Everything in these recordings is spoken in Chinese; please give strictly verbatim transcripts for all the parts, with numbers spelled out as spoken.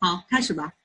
好，开始吧。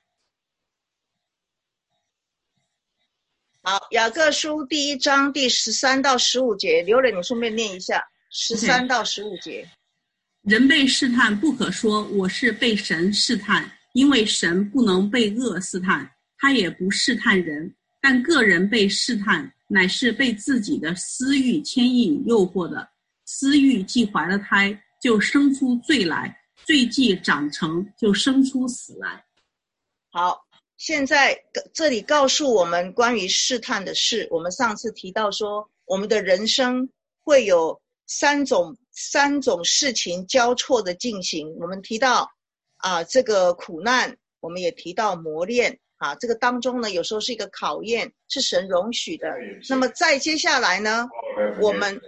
好，雅各书第一章第十三到十五节，刘磊，你顺便念一下十三到十五节。 人被试探，不可说我是被神试探，因为神不能被恶试探，他也不试探人。但个人被试探，乃是被自己的私欲牵引诱惑的。私欲既怀了胎，就生出罪来；罪既长成，就生出死来。 好，现在这里告诉我们关于试探的事。我们上次提到说，我们的人生会有三种三种事情交错的进行。我们提到啊，这个苦难，我们也提到磨练啊，这个当中呢，有时候是一个考验，是神容许的。那么再接下来呢，我们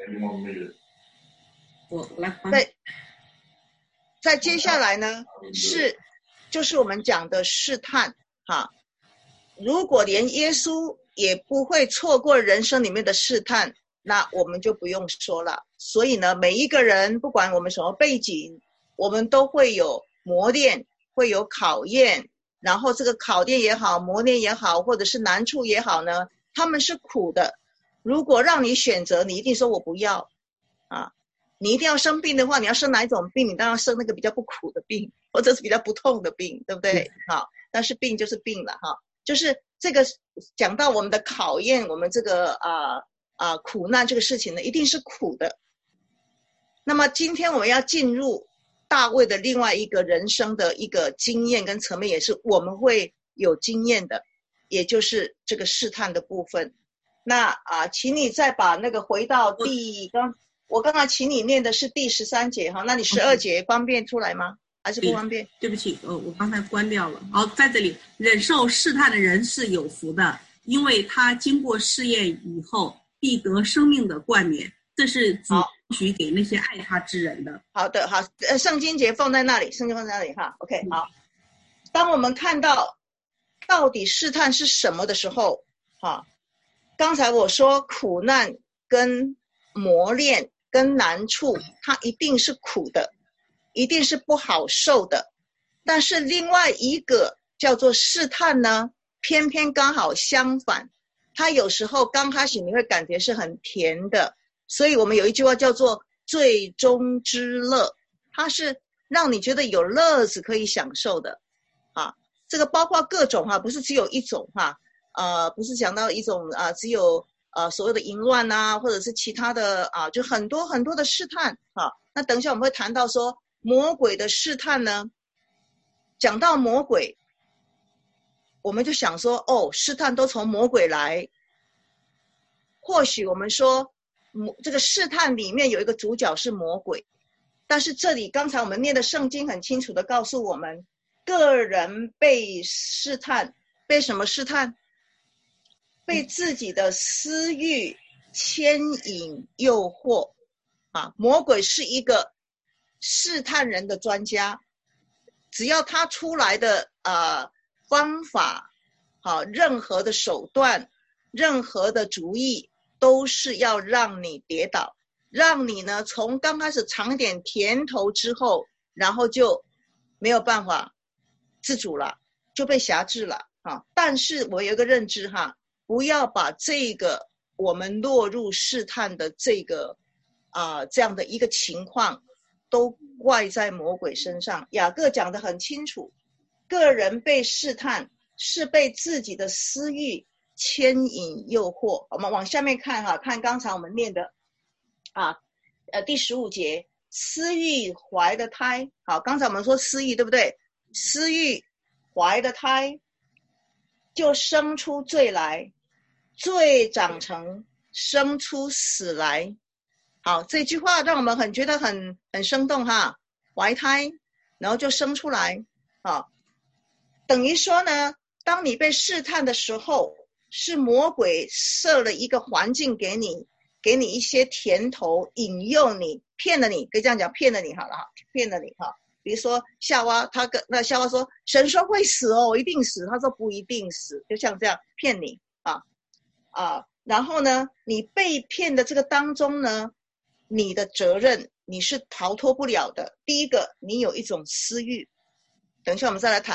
我来再再接下来呢，是就是我们讲的试探哈。如果连耶稣也不会错过人生里面的试探，那我们就不用说了。所以呢，每一个人不管我们什么背景，我们都会有磨练，会有考验，然后这个考验也好，磨练也好，或者是难处也好呢，他们是苦的。如果让你选择，你一定说我不要啊。你一定要生病的话，你要生哪一种病？你当然生那个比较不苦的病，或者是比较不痛的病，对不对？好，但是病就是病了哈，就是这个讲到我们的考验，我们这个啊啊、呃呃、苦难这个事情呢，一定是苦的。那么今天我们要进入大卫的另外一个人生的一个经验跟层面，也是我们会有经验的，也就是这个试探的部分。那啊，请你再把那个回到第刚。我刚刚请你念的是第十三节哈，那你十二节方便出来吗？还是不方便？ 对不起，呃，我刚才关掉了。好，在这里，忍受试探的人是有福的，因为他经过试验以后，必得生命的冠冕。这是主许给那些爱他之人的。 好的，好，呃，圣经节放在那里，圣经放在那里哈。OK， 好。当我们看到到底试探是什么的时候，哈，刚才我说苦难跟磨练。跟难处，它一定是苦的，一定是不好受的。但是另外一个叫做试探呢，偏偏刚好相反，它有时候刚开始你会感觉是很甜的。所以我们有一句话叫做最终之乐，它是让你觉得有乐子可以享受的啊。这个包括各种哈、啊，不是只有一种哈、啊，呃，不是讲到一种啊，只有。呃，所谓的淫乱啊，或者是其他的啊，就很多很多的试探啊。那等一下我们会谈到说魔鬼的试探呢。讲到魔鬼，我们就想说，哦，试探都从魔鬼来。或许我们说，这个试探里面有一个主角是魔鬼，但是这里刚才我们念的圣经很清楚的告诉我们，个人被试探，被什么试探？被自己的私欲牵引诱惑啊，魔鬼是一个试探人的专家，只要他出来的呃方法，好、啊，任何的手段，任何的主意，都是要让你跌倒，让你呢从刚开始尝点甜头之后，然后就没有办法自主了，就被辖制了啊。但是我有一个认知哈。不要把这个我们落入试探的这个啊、呃、这样的一个情况都怪在魔鬼身上。雅各讲得很清楚，个人被试探是被自己的私欲牵引诱惑。我们往下面看哈，看刚才我们念的啊呃第十五节，私欲怀的胎。好，刚才我们说私欲对不对？私欲怀的胎就生出罪来，罪长成，生出死来。好，这句话让我们很觉得很很生动哈，怀胎，然后就生出来。好，等于说呢，当你被试探的时候，是魔鬼设了一个环境给你，给你一些甜头，引诱你，骗了你，可以这样讲，骗了你好了哈，骗了你哈。比如说夏娃，他跟那夏娃说，神说会死哦，我一定死。他说不一定死，就像这样骗你啊啊。然后呢，你被骗的这个当中呢，你的责任你是逃脱不了的。第一个，你有一种私欲，等一下我们再来谈。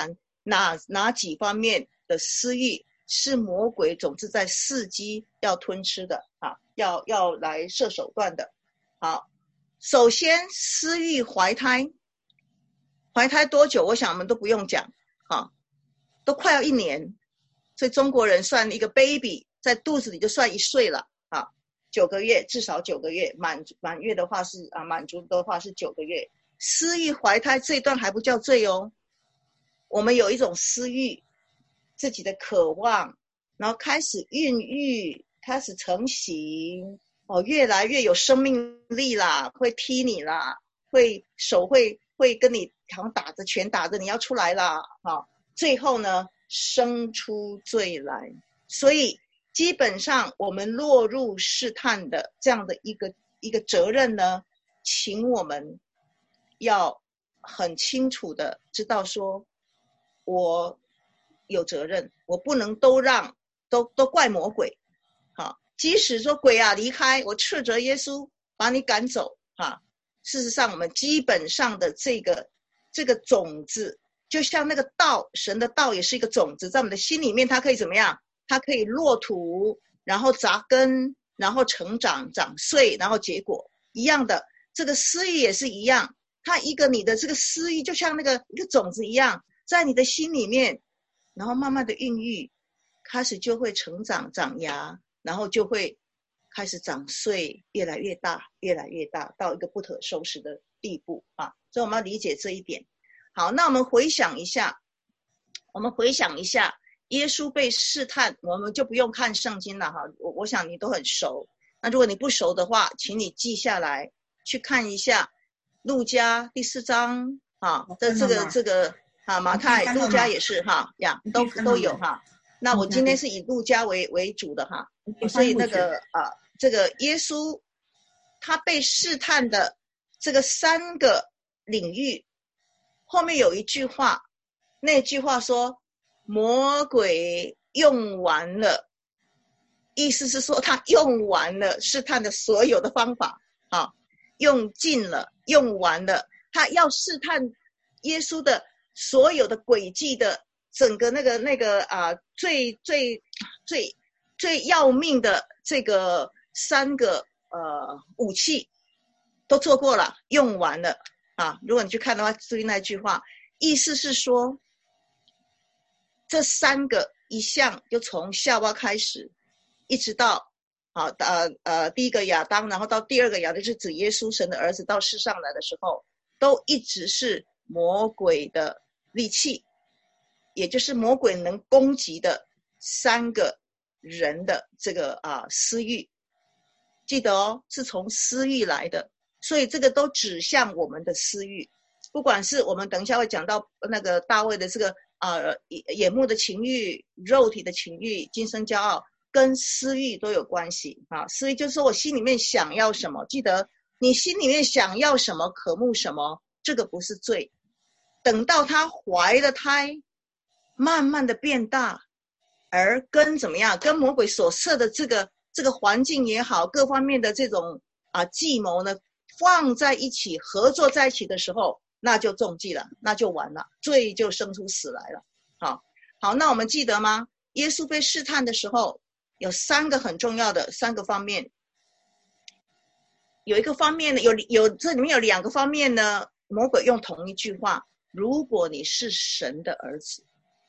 哪哪几方面的私欲是魔鬼总是在伺机要吞吃的啊，要要来设手段的。好，首先私欲怀胎，怀胎多久？我想我们都不用讲啊，都快要一年，所以中国人算一个 baby 在肚子里就算一岁了啊，九个月，至少九个月，满满月的话是啊，满足的话是九个月。私欲怀胎这一段还不叫罪哦，我们有一种私欲，自己的渴望，然后开始孕育，开始成型，哦，越来越有生命力啦，会踢你啦，会手会会跟你好像打着拳打着你要出来啦，啊，最后呢生出罪来。所以基本上我们落入试探的这样的一个一个责任呢，请我们要很清楚的知道说，我有责任，我不能都让都都怪魔鬼。好，即使说鬼啊离开，我斥责耶稣把你赶走啊。事实上我们基本上的这个这个种子，就像那个道，神的道也是一个种子，在我们的心里面，它可以怎么样？它可以落土，然后扎根，然后成长长穗，然后结果一样的。这个私欲也是一样，它一个你的这个私欲就像那个一个种子一样，在你的心里面，然后慢慢的孕育，开始就会成长长芽，然后就会开始长穗，越来越大越来越大，到一个不可收拾的地步啊！所以我们要理解这一点。好，那我们回想一下我们回想一下耶稣被试探，我们就不用看圣经了哈，我我想你都很熟。那如果你不熟的话，请你记下来去看一下路加第四章啊，这这个这个啊，马太、路加也是哈呀，都都有哈。那我今天是以路加为为主的哈，所以那个啊，这个耶稣他被试探的这个三个领域，后面有一句话，那句话说魔鬼用完了，意思是说他用完了试探的所有的方法啊，用尽了，用完了，他要试探耶稣的所有的诡计的整个那个那个啊，最最最最要命的这个三个呃武器都做过了，用完了啊。如果你去看的话，注意那句话，意思是说这三个一项就从夏娃开始，一直到啊呃呃第一个亚当，然后到第二个亚当，就是指耶稣神的儿子到世上来的时候，都一直是魔鬼的利器，也就是魔鬼能攻击的三个人的这个啊私欲。记得哦，是从私欲来的，所以这个都指向我们的私欲。不管是我们等一下会讲到那个大卫的这个啊、呃、眼目的情欲、肉体的情欲、今生骄傲，跟私欲都有关系啊。私欲就是说我心里面想要什么，记得你心里面想要什么、渴慕什么，这个不是罪。等到他怀了胎，慢慢的变大，而跟怎么样，跟魔鬼所设的这个这个环境也好，各方面的这种啊计谋呢，放在一起，合作在一起的时候，那就中计了，那就完了，罪就生出死来了。好，好，那我们记得吗？耶稣被试探的时候，有三个很重要的三个方面。有一个方面呢，有有这里面有两个方面呢，魔鬼用同一句话：如果你是神的儿子，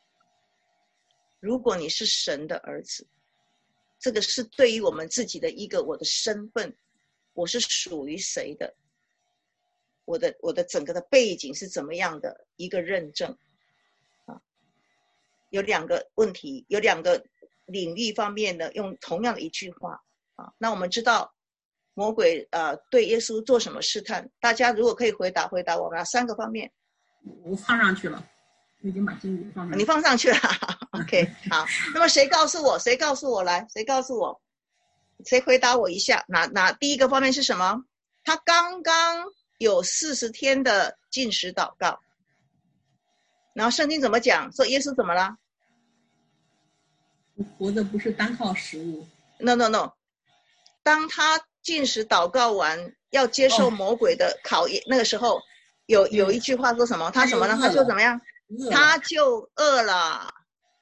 如果你是神的儿子，这个是对于我们自己的一个我的身份，我是属于谁的，我的我的整个的背景是怎么样的一个认证啊？有两个问题，有两个领域方面的用同样的一句话啊。那我们知道魔鬼呃对耶稣做什么试探？大家如果可以回答回答我们三个方面。 我放上去了，我已经把经文放上去了。 你放上去了OK 好，那么谁告诉我谁告诉我来谁告诉我谁回答我一下，哪哪第一个方面是什么？他刚刚有四十天的禁食祷告，然后圣经怎么讲？说耶稣怎么了？ 活着不是单靠食物。 No no no， 当他禁食祷告完要接受魔鬼的考验、哦、那个时候有有一句话说什么？他什么呢？他说怎么样？ 他就饿了。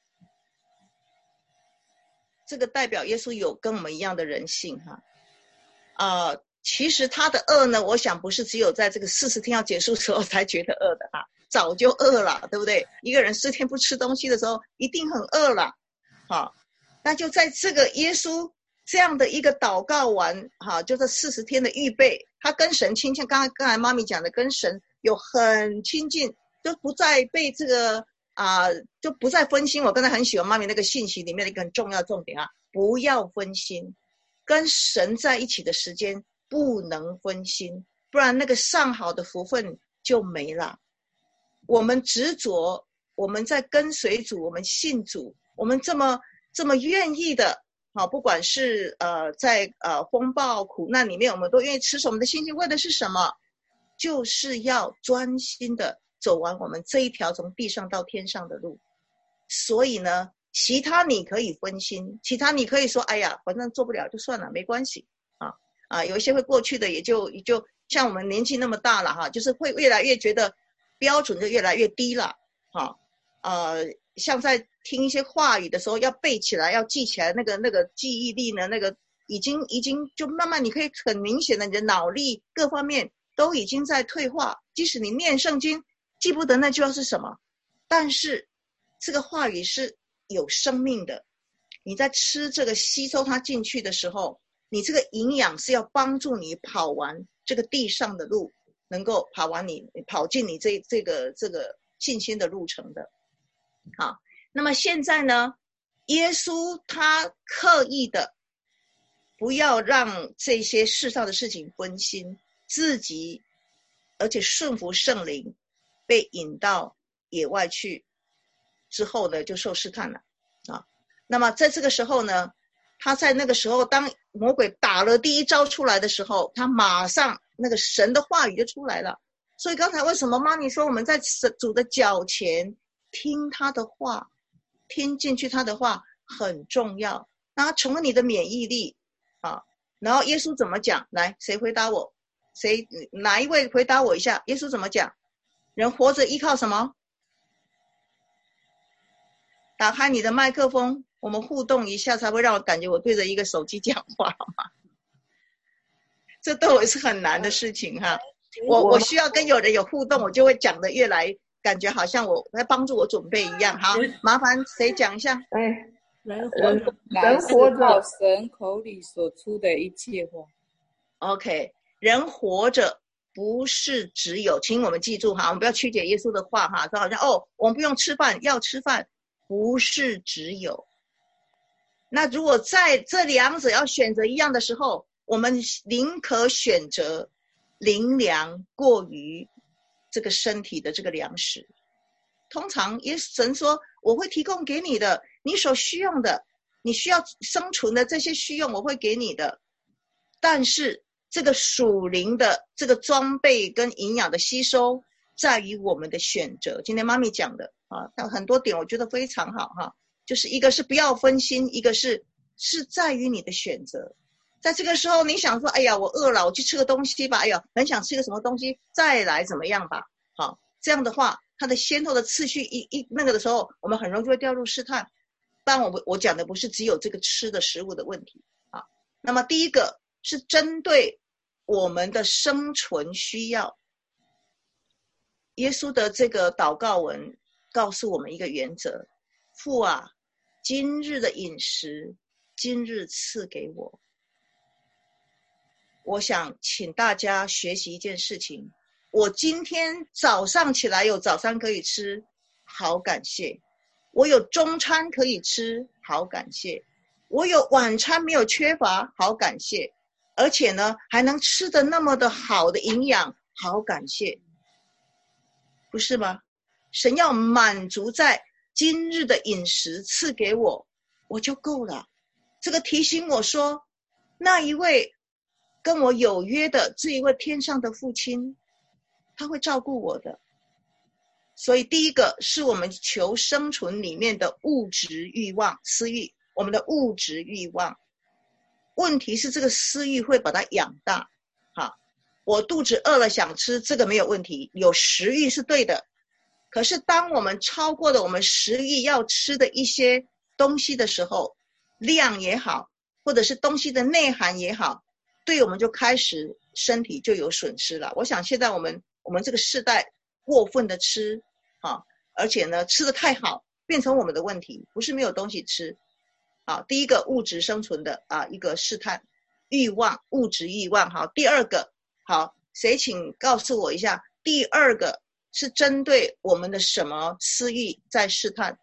这个代表耶稣有跟我们一样的人性哈。呃，其实他的饿呢，我想不是只有在这个四十天要结束的时候才觉得饿的哈，早就饿了，对不对？一个人四天不吃东西的时候，一定很饿了。好，那就在这个耶稣这样的一个祷告完，哈，就这四十天的预备，他跟神亲近，刚才刚才妈咪讲的，跟神有很亲近，就不再被这个啊、呃，就不再分心。我刚才很喜欢妈咪那个信息里面的一个很重要重点啊，不要分心，跟神在一起的时间不能分心，不然那个上好的福分就没了。我们执着，我们在跟随主，我们信主，我们这么这么愿意的，好，不管是呃在呃风暴苦难里面，我们都愿意持守我们的信心，为的是什么？就是要专心的走完我们这一条从地上到天上的路。所以呢，其他你可以分心，其他你可以说，哎呀，反正做不了就算了，没关系啊啊，有一些会过去的，也就也就像我们年纪那么大了哈，就是会越来越觉得标准就越来越低了哈。呃，像在听一些话语的时候，要背起来，要记起来，那个那个记忆力呢，那个已经已经就慢慢，你可以很明显的，你的脑力各方面都已经在退化。即使你念圣经，记不得那句话是什么，但是这个话语是有生命的。你在吃这个吸收它进去的时候，你这个营养是要帮助你跑完这个地上的路，能够跑完你跑进你这这个这个信心的路程的。好，那么现在呢，耶稣他刻意的不要让这些世上的事情分心，自己而且顺服圣灵，被引到野外去之后呢，就受试探了啊。那么在这个时候呢，他在那个时候，当魔鬼打了第一招出来的时候，他马上那个神的话语就出来了。所以刚才为什么妈咪说我们在主的脚前听他的话，听进去他的话很重要，那它成为你的免疫力啊。然后耶稣怎么讲？来，谁回答我？谁哪一位回答我一下？耶稣怎么讲？人活着依靠什么？打开你的麦克风，我们互动一下，才会让我感觉我对着一个手机讲话，好吗？这对我是很难的事情哈。我我需要跟有人有互动，我就会讲得越来感觉好像我在帮助我准备一样。好，麻烦谁讲一下？ 哎， 人活人人活着， 神口里所出的一切话。 OK， 人活着不是只有，请我们记住哈，我们不要曲解耶稣的话哈，说好像哦，我们不用吃饭，要吃饭，不是只有。那如果在这两者要选择一样的时候，我们宁可选择灵粮过于这个身体的这个粮食。通常耶稣神说，我会提供给你的，你所需用的，你需要生存的这些需用我会给你的。但是这个属灵的这个装备跟营养的吸收在于我们的选择。今天妈咪讲的啊，很多点我觉得非常好哈，就是一个是不要分心，一个是是在于你的选择。在这个时候你想说，哎呀我饿了，我去吃个东西吧，哎呀很想吃个什么东西，再来怎么样吧。好，这样的话它的先后的次序一一那个的时候，我们很容易就会掉入试探。当然我我讲的不是只有这个吃的食物的问题啊。那么第一个是针对我们的生存需要，耶稣的这个祷告文告诉我们一个原则，父啊，今日的饮食今日赐给我。我想请大家学习一件事情，我今天早上起来有早餐可以吃，好感谢。我有中餐可以吃，好感谢。我有晚餐没有缺乏，好感谢。而且呢还能吃得那么的好的营养，好感谢。不是吗？神要满足在今日的饮食赐给我，我就够了。这个提醒我说，那一位跟我有约的这一位天上的父亲，他会照顾我的。所以第一个是我们求生存里面的物质欲望私欲，我们的物质欲望。问题是这个私欲会把它养大。好，我肚子饿了想吃，这个没有问题，有食欲是对的。 可是当我们超过了我们食欲要吃的一些东西的时候，量也好，或者是东西的内涵也好，对我们就开始身体就有损失了。我想现在我们我们这个世代过分的吃啊，而且呢吃的太好，变成我们的问题，不是没有东西吃啊。第一个物质生存的啊一个试探欲望，物质欲望。好，第二个，好，谁请告诉我一下，第二个是针对我们的什么私欲在试探？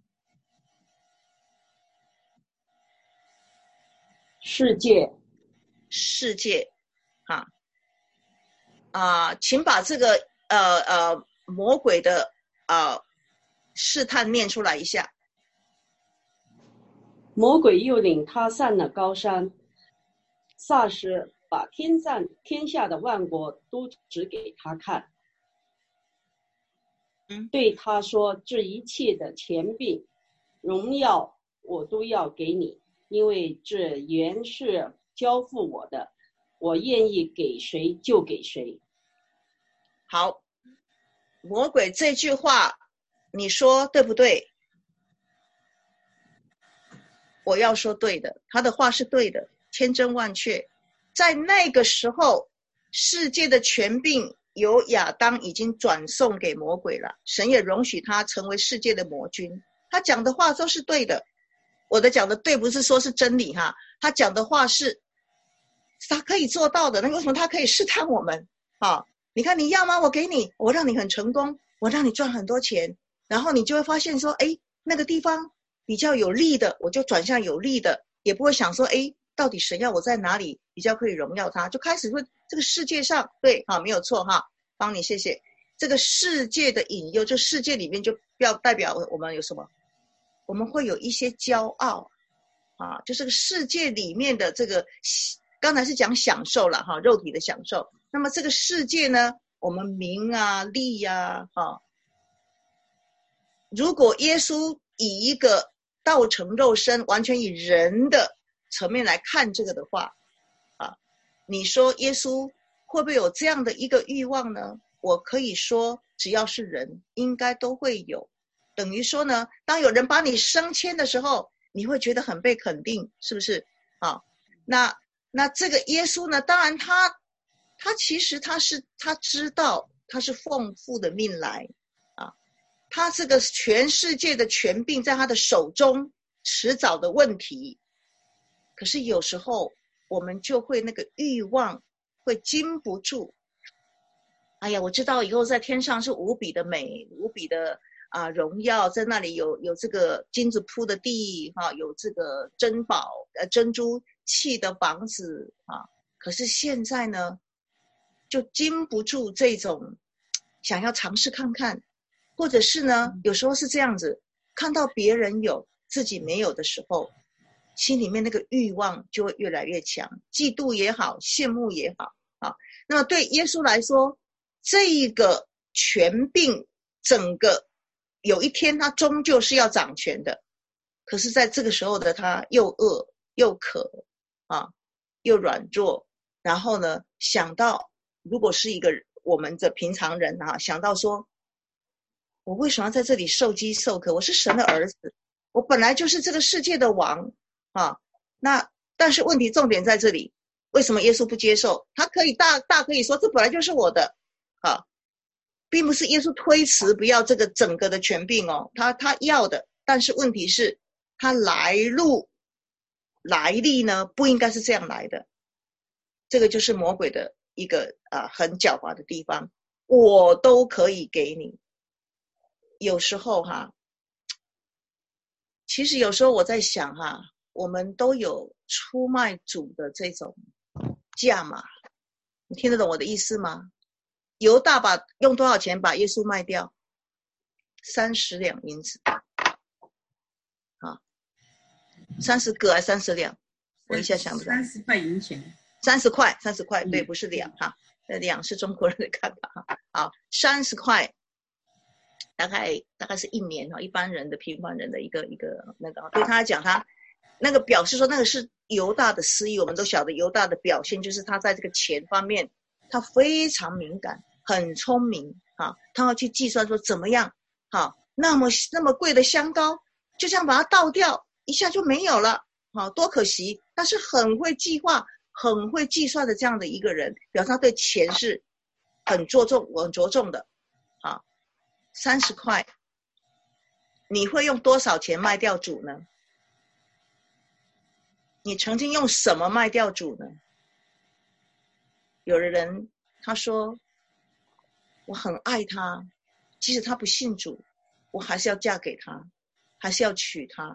世界， 世界，啊啊，请把这个呃呃魔鬼的呃试探念出来一下。 魔鬼又领他上了高山，霎时把天上天下的万国都指给他看， 嗯， 对他说：这一切的权柄、荣耀，我都要给你，因为这原是交付我的，我愿意给谁就给谁。 好，魔鬼这句话你说对不对？我要说对的，他的话是对的，千真万确。在那个时候，世界的权柄由亚当已经转送给魔鬼了，神也容许他成为世界的魔君。他讲的话都是对的，我的讲的对不是说是真理哈，他讲的话是他可以做到的。那为什么他可以试探我们啊？你看你要吗？我给你，我让你很成功，我让你赚很多钱，然后你就会发现说，哎，那个地方比较有利的，我就转向有利的，也不会想说，哎，到底神要我在哪里比较可以荣耀他，就开始说这个世界上，对，好，没有错哈，帮你谢谢。这个世界的引诱，这世界里面就不要代表我们有什么，我们会有一些骄傲啊，就是个世界里面的这个，刚才是讲享受了哈，肉体的享受。那么这个世界呢，我们名啊、利啊，哈，如果耶稣以一个道成肉身，完全以人的层面来看这个的话，啊，你说耶稣会不会有这样的一个欲望呢？我可以说，只要是人，应该都会有。等于说呢，当有人把你升迁的时候，你会觉得很被肯定，是不是？啊，那那这个耶稣呢，当然他他其实他是他知道他是奉父的命来啊，他这个全世界的权柄在他的手中，迟早的问题。可是有时候我们就会那个欲望会禁不住。哎呀，我知道以后在天上是无比的美，无比的啊荣耀，在那里有有这个金子铺的地哈、啊，有这个珍宝呃珍珠砌的房子啊。可是现在呢，就禁不住这种想要尝试看看，或者是呢，有时候是这样子，看到别人有自己没有的时候，心里面那个欲望就会越来越强，嫉妒也好，羡慕也好啊。那么对耶稣来说，这一个权柄整个有一天他终究是要掌权的，可是在这个时候的他又饿又渴啊，又软弱，然后呢想到如果是一个我们的平常人啊，想到说我为什么要在这里受饥受渴，我是神的儿子，我本来就是这个世界的王啊。那但是问题重点在这里，为什么耶稣不接受？他可以大大可以说这本来就是我的啊，并不是耶稣推辞不要这个整个的权柄哦，他他要的，但是问题是他来路来历呢不应该是这样来的。这个就是魔鬼的一个啊很狡猾的地方，我都可以给你。有时候哈，其实有时候我在想哈，我们都有出卖主的这种价码，你听得懂我的意思吗？犹大把用多少钱把耶稣卖掉？三十两银子啊，三十个还三十两？我一下想不到。 三十块银钱。 三十块，三十块，对，不是两哈，两是中国人的看法哈。好，三十块，大概大概是一年哈，一般人的平凡人的一个一个那个，对他来讲，他那个表示说那个是犹大的私欲，我们都晓得犹大的表现就是他在这个钱方面，他非常敏感。很聪明啊，他要去计算说怎么样好，那么那么贵的香膏，就这样把它倒掉，一下就没有了，好，多可惜。他是很会计划、很会计算的这样的一个人，表示他对钱是很着重、很着重的。啊，三十块，你会用多少钱卖掉主呢？你曾经用什么卖掉主呢？有的人他说，我很爱他，即使他不信主，我还是要嫁给他，还是要娶他。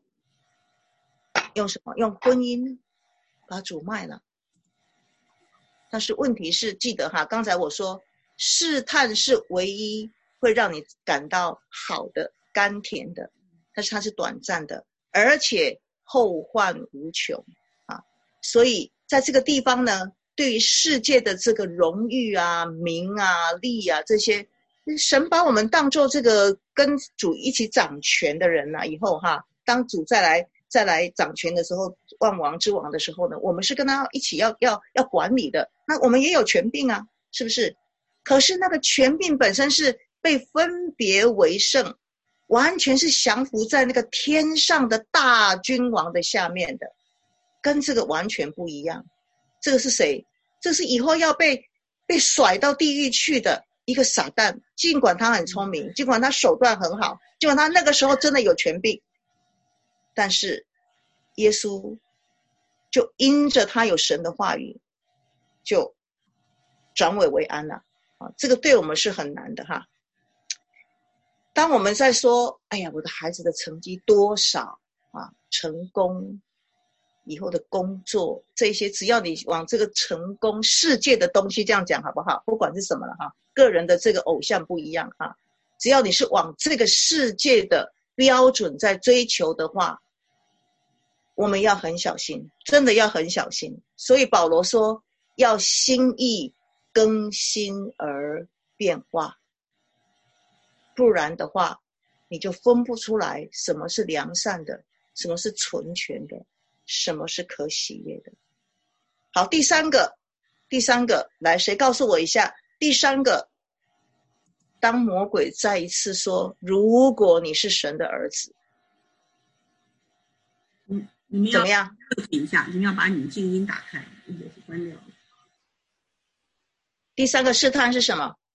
用什么？用婚姻把主卖了。但是问题是，记得哈，刚才我说试探是唯一会让你感到好的、甘甜的，但是它是短暂的，而且后患无穷啊！所以在这个地方呢，对于世界的这个荣誉啊、名啊、利啊这些，神把我们当作这个跟主一起掌权的人啊，以后哈，当主再来再来掌权的时候，万王之王的时候呢，我们是跟他一起要要要管理的，那我们也有权柄啊，是不是？可是那个权柄本身是被分别为圣，完全是降服在那个天上的大君王的下面的，跟这个完全不一样。这个是谁？这是以后要被被甩到地狱去的一个撒旦，尽管他很聪明，尽管他手段很好，尽管他那个时候真的有权柄，但是耶稣就因着他有神的话语，就转危为安了。啊，这个对我们是很难的哈。当我们在说，哎呀，我的孩子的成绩多少啊，成功以后的工作，这些只要你往这个成功世界的东西这样讲好不好？不管是什么了哈，个人的这个偶像不一样哈，只要你是往这个世界的标准在追求的话，我们要很小心，真的要很小心。所以保罗说，要心意更新而变化，不然的话你就分不出来什么是良善的，什么是纯全的，什么是可喜悦的。好，第三个第三个来，谁告诉我一下，第三个，当魔鬼再一次说如果你是神的儿子， 嗯，你们要怎么样？ 停一下，你们要把你们静音打开，也是关掉了。 第三个试探是什么？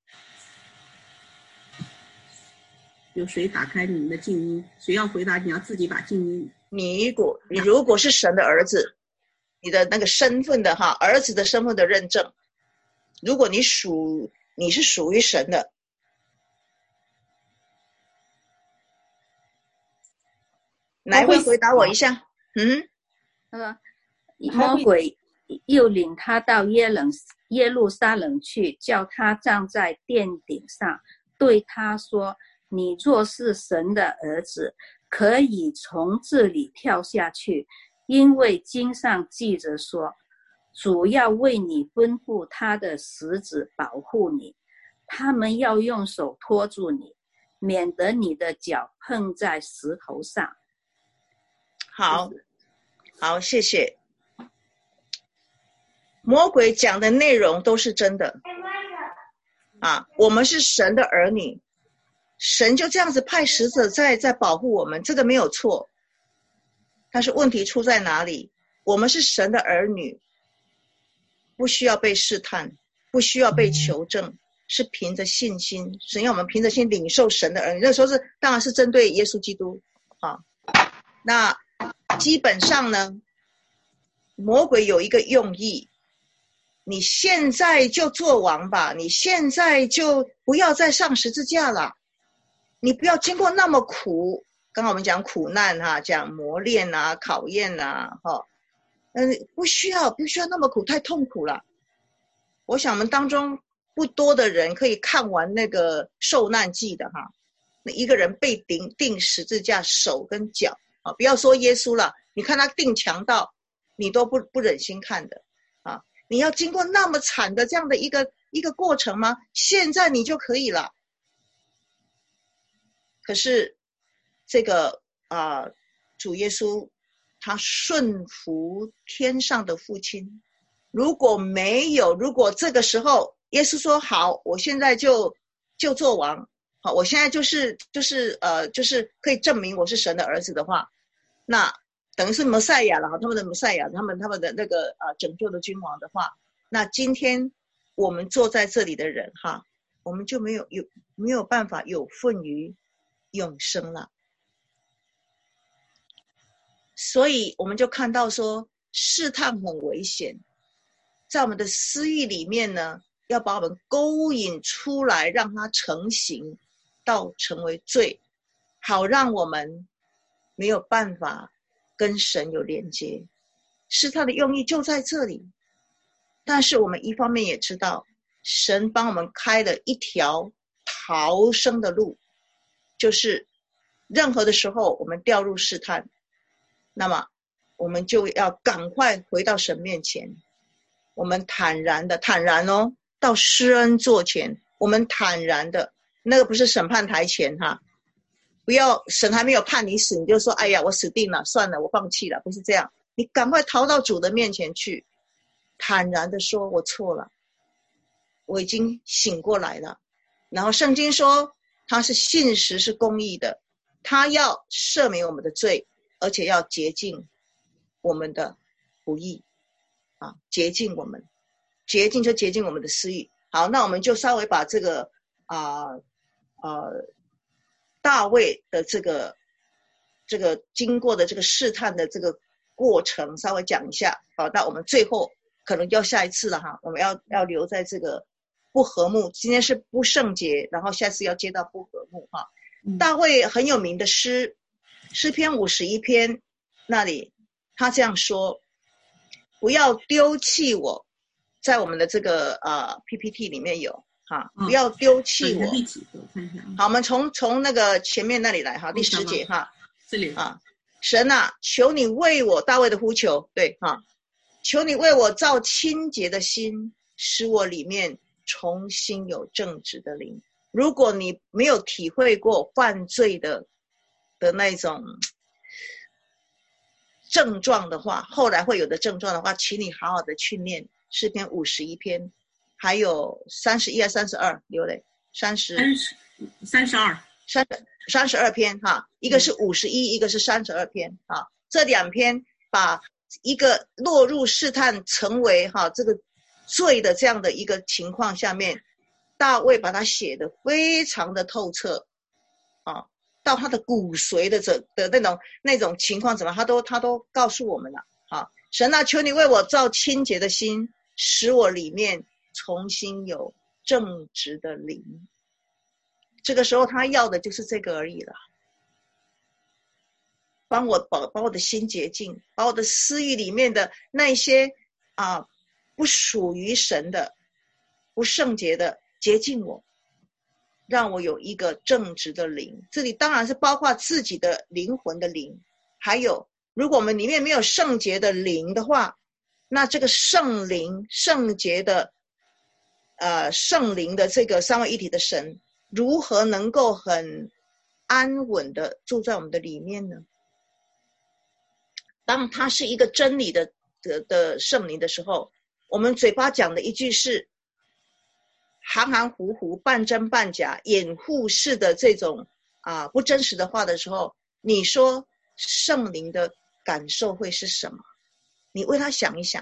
有谁打开你们的静音？谁要回答，你要自己把静音。 你如果你如果是神的儿子，你的那个身份的哈，儿子的身份的认证，如果你属你是属于神的，哪位回答我一下？嗯， 呃，魔鬼又领他到耶冷耶路撒冷去，叫他站在殿顶上，对他说：“你若是神的儿子，可以从这里跳下去，因为经上记着说，主要为你吩咐他的使者保护你，他们要用手托住你，免得你的脚碰在石头上。” 好，好，谢谢。魔鬼讲的内容都是真的啊，我们是神的儿女，神就这样子派使者在在保护我们，这个没有错。但是问题出在哪里？我们是神的儿女，不需要被试探，不需要被求证，是凭着信心，神要我们凭着信领受神的儿女。那时候是当然是针对耶稣基督啊。那基本上呢，魔鬼有一个用意，你现在就做王吧，你现在就不要再上十字架了，你不要经过那么苦，刚刚我们讲苦难哈、啊，讲磨练啊、考验啊，哈、哦，嗯，不需要，不需要那么苦，太痛苦了。我想我们当中不多的人可以看完那个受难记的哈，那一个人被钉钉十字架，手跟脚啊，不要说耶稣了，你看他钉强盗，你都不不忍心看的啊。你要经过那么惨的这样的一个一个过程吗？现在你就可以了。可是这个啊、呃，主耶稣他顺服天上的父亲，如果没有，如果这个时候耶稣说好，我现在就就做王， 好，我现在就是就是呃就是可以证明我是神的儿子的话，那等于是弥赛亚了哈，他们的弥赛亚，他们他们的那个呃拯救的君王的话，那今天我们坐在这里的人哈，我们就没有有没有办法有份于永生了。所以我们就看到说，试探很危险，在我们的私欲里面呢，要把我们勾引出来，让它成型，到成为罪，好让我们没有办法跟神有连接。试探的用意就在这里。但是我们一方面也知道，神帮我们开了一条逃生的路，就是任何的时候我们掉入试探，那么我们就要赶快回到神面前，我们坦然的坦然哦，到施恩座前，我们坦然的，那个不是审判台前哈，不要神还没有判你死，你就说哎呀我死定了，算了我放弃了，不是这样，你赶快逃到主的面前去，坦然的说我错了，我已经醒过来了。然后圣经说他是信实是公义的，他要赦免我们的罪，而且要洁净我们的不义啊，洁净我们，洁净就洁净我们的私欲。好，那我们就稍微把这个啊呃大卫的这个这个经过的这个试探的这个过程稍微讲一下。好，那我们最后可能要下一次了哈，我们要要留在这个不和睦，今天是不圣洁，然后下次要接到不和睦哈。嗯、大卫很有名的诗，诗篇五十一篇那里他这样说，不要丢弃我，在我们的这个呃 P P T 里面有哈，不要丢弃我。嗯、好，我们从从那个前面那里来哈，第十节哈， 这里啊，神啊，求你为我，大卫的呼求，对哈，求你为我造清洁的心，使我里面重新有正直的灵。如果你没有体会过犯罪的的那种症状的话，后来会有的症状的话，请你好好的去念诗篇五十一篇，还有三十一还三十二，刘磊三十三十二三三十二篇哈，一个是五十一，一个是三十二篇啊，这两篇把一个落入试探成为哈这个罪的这样的一个情况下面，大卫把它写得非常的透彻啊，到他的骨髓的这的那种那种情况怎么他都他都告诉我们了啊。神啊，求你为我造清洁的心，使我里面重新有正直的灵。这个时候他要的就是这个而已了，帮我把把我的心洁净，把我的私欲里面的那些啊不属于神的不圣洁的洁净我，让我有一个正直的灵。这里当然是包括自己的灵魂的灵，还有如果我们里面没有圣洁的灵的话，那这个圣灵圣洁的呃圣灵的这个三位一体的神如何能够很安稳的住在我们的里面呢？当他是一个真理的的的圣灵的时候，我们嘴巴讲的一句是含含糊糊半真半假掩护式的这种啊不真实的话的时候，你说圣灵的感受会是什么？你为他想一想，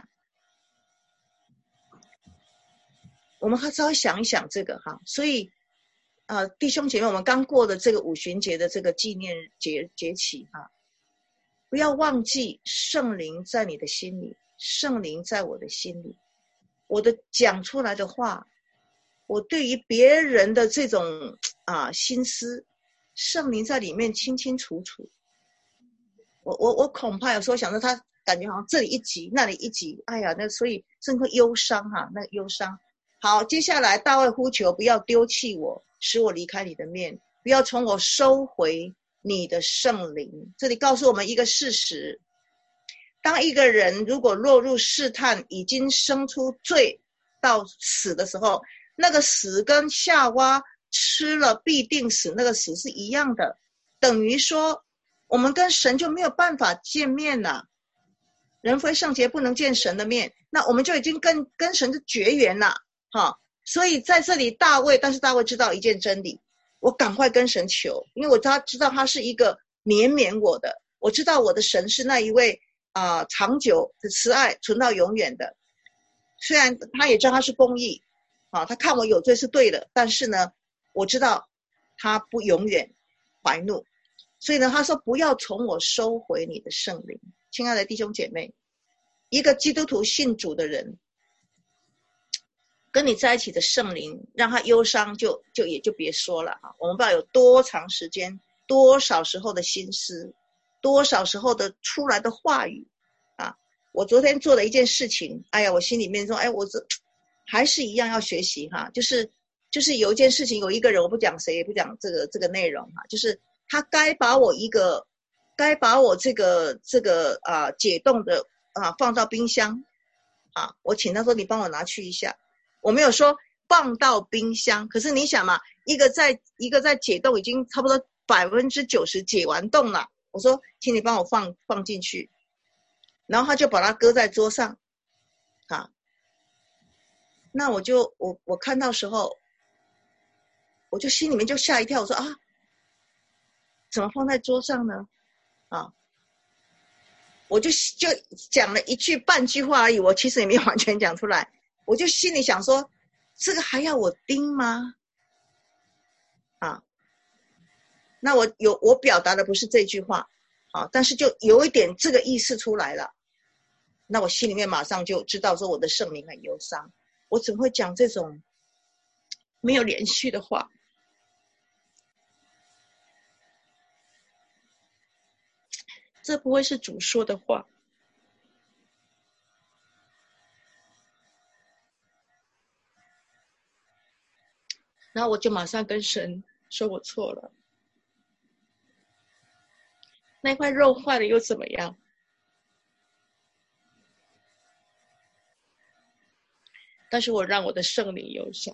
我们还稍微想一想这个哈。所以呃弟兄姐妹，我们刚过的这个五旬节的这个纪念节节期哈，不要忘记圣灵在你的心里，圣灵在我的心里，我的讲出来的话，我对于别人的这种啊心思，圣灵在里面清清楚楚。我我我恐怕有时候想着他感觉好像这里一集那里一集，哎呀，那所以真会忧伤哈，那忧伤。好，接下来大卫呼求，不要丢弃我，使我离开你的面，不要从我收回你的圣灵。这里告诉我们一个事实，当一个人如果落入试探，已经生出罪到死的时候，那个死跟夏娃吃了必定死那个死是一样的，等于说我们跟神就没有办法见面了，人非圣洁不能见神的面，那我们就已经跟跟神就绝缘了哈。所以在这里大卫，但是大卫知道一件真理， 我赶快跟神求，因为我他知道他是一个怜悯我的，我知道我的神是那一位啊、呃、长久的慈爱存到永远的。虽然他也知道他是公义啊，他看我有罪是对的，但是呢，我知道他不永远怀怒，所以呢，他说不要从我收回你的圣灵。亲爱的弟兄姐妹，一个基督徒信主的人，跟你在一起的圣灵，让他忧伤就就也就别说了啊。我们不知道有多长时间，多少时候的心思，多少时候的出来的话语啊。我昨天做了一件事情，哎呀，我心里面说，哎，我这还是一样要学习哈，就是就是有一件事情，有一个人，我不讲谁，也不讲这个这个内容哈，就是他该把我一个，该把我这个这个啊解冻的啊放到冰箱啊，我请他说你帮我拿去一下，我没有说放到冰箱，可是你想嘛，一个在一个在解冻已经差不多百分之九十解完冻了，我说请你帮我放放进去。然后他就把它搁在桌上啊，那我就我我看到时候我就心里面就吓一跳，我说啊怎么放在桌上呢啊，我就就讲了一句半句话而已，我其实也没有完全讲出来，我就心里想说这个还要我盯吗啊，那我有我表达的不是这句话啊，但是就有一点这个意思出来了，那我心里面马上就知道说我的圣灵很忧伤，我怎么会讲这种没有连续的话？这不会是主说的话。然后我就马上跟神说我错了，那块肉坏了又怎么样？但是我让我的圣灵忧伤。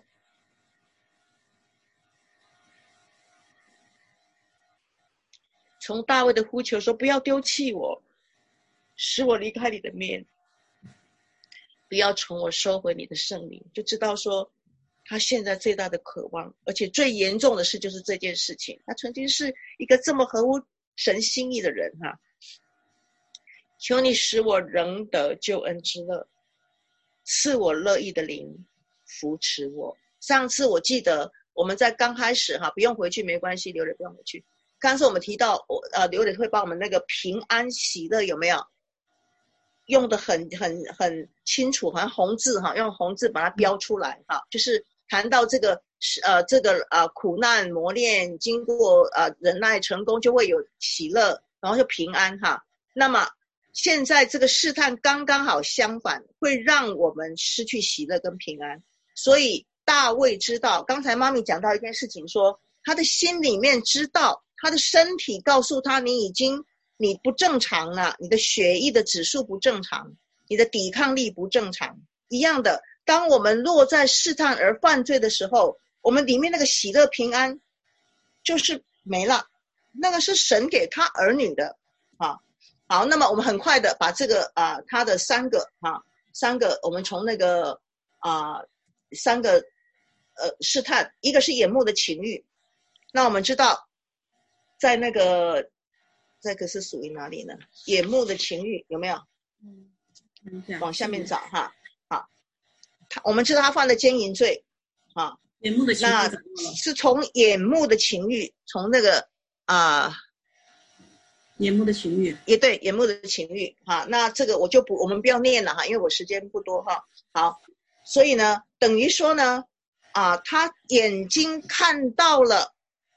从大卫的呼求说不要丢弃我，使我离开你的面，不要从我收回你的圣灵，就知道说他现在最大的渴望，而且最严重的事就是这件事情，他曾经是一个这么合乎神心意的人哈，求你使我仍得救恩之乐，赐我乐意的灵扶持我。上次我记得我们在刚开始哈，不用回去没关系，刘磊不用回去。刚才我们提到我呃刘磊会把我们那个平安喜乐有没有用的很很很清楚，好像红字哈，用红字把它标出来哈，就是谈到这个呃这个呃苦难磨练经过呃忍耐成功就会有喜乐，然后就平安哈。那么现在这个试探刚刚好相反，会让我们失去喜乐跟平安。所以大卫知道，刚才妈咪讲到一件事情说，他的心里面知道，他的身体告诉他你已经你不正常了，你的血液的指数不正常，你的抵抗力不正常。一样的，当我们落在试探而犯罪的时候，我们里面那个喜乐平安就是没了，那个是神给他儿女的啊。好，那么我们很快的把这个啊，他的三个啊，三个我们从那个啊三个呃试探，一个是眼目的情欲，那我们知道在那个这个是属于哪里呢？眼目的情欲有没有？ 嗯， 往下面找哈。好，他我们知道他犯了奸淫罪啊， 眼目的情欲那是从眼目的情欲，从那个啊。呃眼目的情欲， 也对，眼目的情欲哈，那这个我就不，我们不要念了哈，因为我时间不多哈。好，所以呢，等于说呢，啊，他眼睛看到了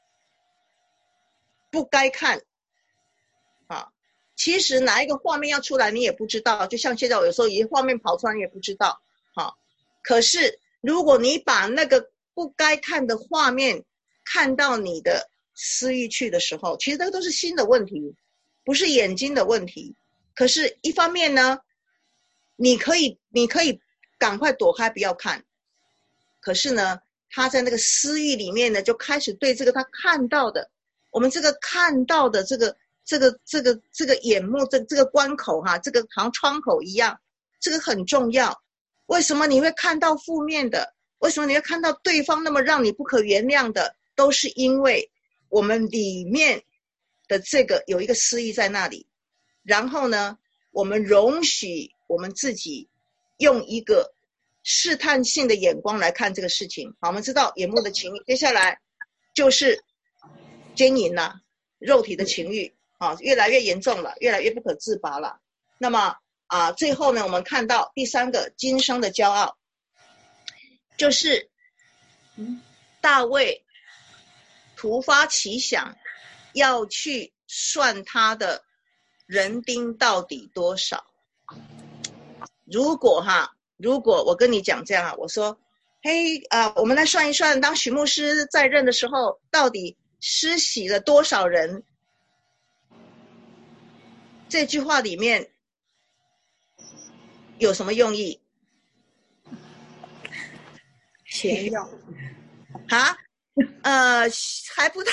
不该看，啊，其实哪一个画面要出来你也不知道，就像现在我有时候一画面跑出来你也不知道，好，可是如果你把那个不该看的画面看到你的私欲去的时候，其实这个都是心的问题。不是眼睛的问题，可是一方面呢，你可以你可以赶快躲开不要看，可是呢，他在那个私欲里面呢，就开始对这个他看到的，我们这个看到的这个这个这个这个眼目这这个关口哈，这个好像窗口一样，这个很重要。为什么你会看到负面的？为什么你会看到对方那么让你不可原谅的？ 都是因为我们里面的这个有一个私欲在那里，然后呢，我们容许我们自己用一个试探性的眼光来看这个事情。好，我们知道眼目的情欲，接下来就是奸淫了，肉体的情欲啊，越来越严重了，越来越不可自拔了。那么啊，最后呢，我们看到第三个今生的骄傲，就是大卫突发奇想要去算他的人丁到底多少。如果哈，如果我跟你讲这样啊，我说，嘿啊、呃，我们来算一算，当许牧师在任的时候，到底施洗了多少人？这句话里面有什么用意？ 炫耀啊？呃，还不到，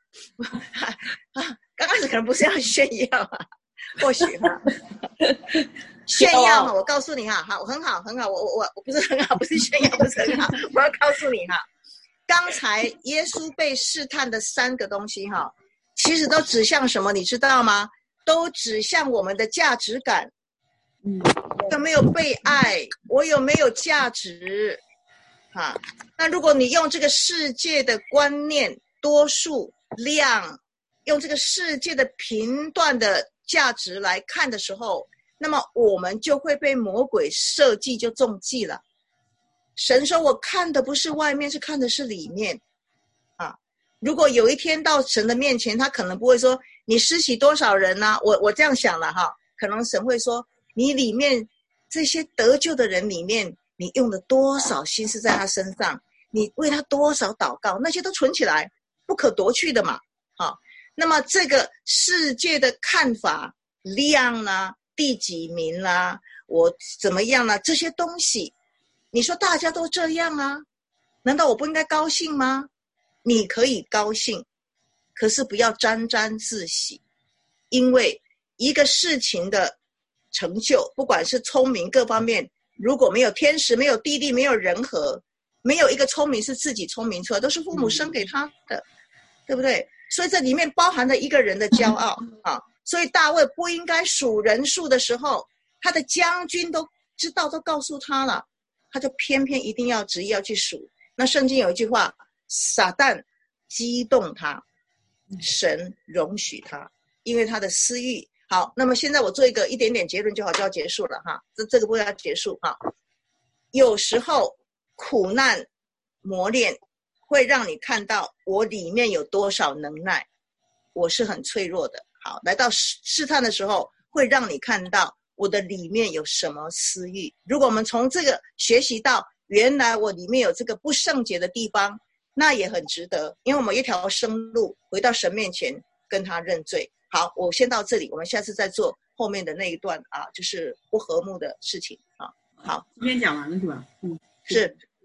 刚开始可能不是要炫耀啊，或许哈。炫耀哈，我告诉你哈，好，很好，很好，我我我不是很好，不是炫耀，不是很好，我要告诉你哈，刚才耶稣被试探的三个东西哈，其实都指向什么，你知道吗？都指向我们的价值感。嗯，有没有被爱？我有没有价值？哈，那如果你用这个世界的观念、多数量，用这个世界的评断的价值来看的时候，那么我们就会被魔鬼设计就中计了。神说我看的不是外面，是看的是里面啊。如果有一天到神的面前，他可能不会说你施洗多少人呢、啊？我我这样想了哈，可能神会说你里面这些得救的人里面，你用了多少心思在他身上，你为他多少祷告，那些都存起来，不可夺去的嘛。好，那么这个世界的看法，量呢？第几名啦、啊？我怎么样啦、啊？这些东西，你说大家都这样啊？难道我不应该高兴吗？你可以高兴，可是不要沾沾自喜，因为一个事情的成就，不管是聪明各方面，如果没有天时，没有地利，没有人和，没有一个聪明是自己聪明出来，都是父母生给他的，对不对？所以这里面包含了一个人的骄傲啊。所以大卫不应该数人数的时候，他的将军都知道，都告诉他了，他就偏偏一定要执意要去数。那圣经有一句话，撒旦激动他，神容许他，因为他的私欲。好，那么现在我做一个一点点结论就好，就要结束了哈，这这个不要结束哈。有时候苦难磨练会让你看到我里面有多少能耐，我是很脆弱的。好，来到试探的时候，会让你看到我的里面有什么私欲。如果我们从这个学习到，原来我里面有这个不圣洁的地方，那也很值得，因为我们一条生路回到神面前跟他认罪。好，我先到这里，我们下次再做后面的那一段啊，就是不和睦的事情啊。好， 今天讲完了是吧？嗯， 是。